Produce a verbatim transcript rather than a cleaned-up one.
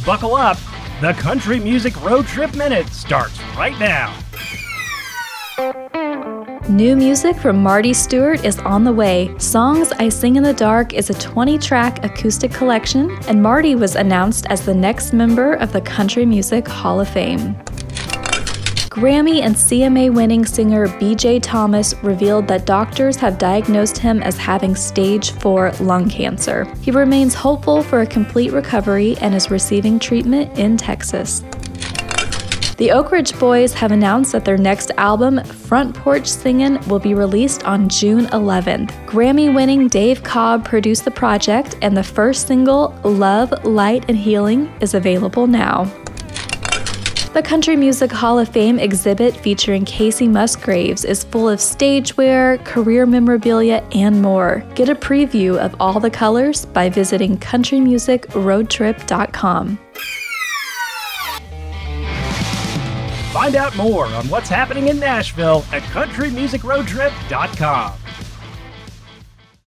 Buckle up. The Country Music Road Trip Minute starts right now. New music from Marty Stuart is on the way. Songs I Sing in the Dark is a twenty-track acoustic collection, and Marty was announced as the next member of the Country Music Hall of Fame. Grammy and C M A-winning singer B J Thomas revealed that doctors have diagnosed him as having stage four lung cancer. He remains hopeful for a complete recovery and is receiving treatment in Texas. The Oak Ridge Boys have announced that their next album, Front Porch Singin', will be released on June eleventh. Grammy-winning Dave Cobb produced the project, and the first single, Love, Light, and Healing, is available now. The Country Music Hall of Fame exhibit featuring Casey Musgraves is full of stagewear, career memorabilia, and more. Get a preview of all the colors by visiting country music road trip dot com. Find out more on what's happening in Nashville at country music road trip dot com.